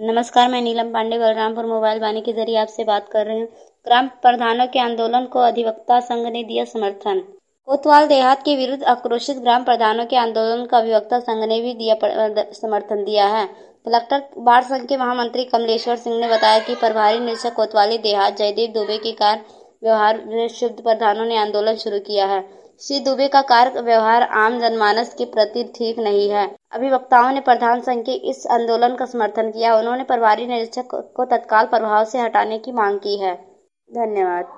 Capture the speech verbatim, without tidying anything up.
नमस्कार, मैं नीलम पांडे बलरामपुर मोबाइल वाणी के जरिए आपसे बात कर रही हूँ। ग्राम प्रधानों के आंदोलन को अधिवक्ता संघ ने दिया समर्थन। कोतवाल देहात के विरुद्ध आक्रोशित ग्राम प्रधानों के आंदोलन को अधिवक्ता संघ ने भी दिया समर्थन दिया है। कलेक्टर बाढ़ संघ के महामंत्री कमलेश्वर सिंह ने बताया कि प्रभारी निरीक्षक कोतवाली देहात जयदीप दुबे के कार व्यवहार विरुद्ध प्रधानों ने आंदोलन शुरू किया है। श्री दुबे का कार्य व्यवहार आम जनमानस के प्रति ठीक नहीं है। अधिवक्ताओं ने प्रधान संघ के इस आंदोलन का समर्थन किया। उन्होंने प्रभारी निरीक्षक को तत्काल प्रभाव से हटाने की मांग की है। धन्यवाद।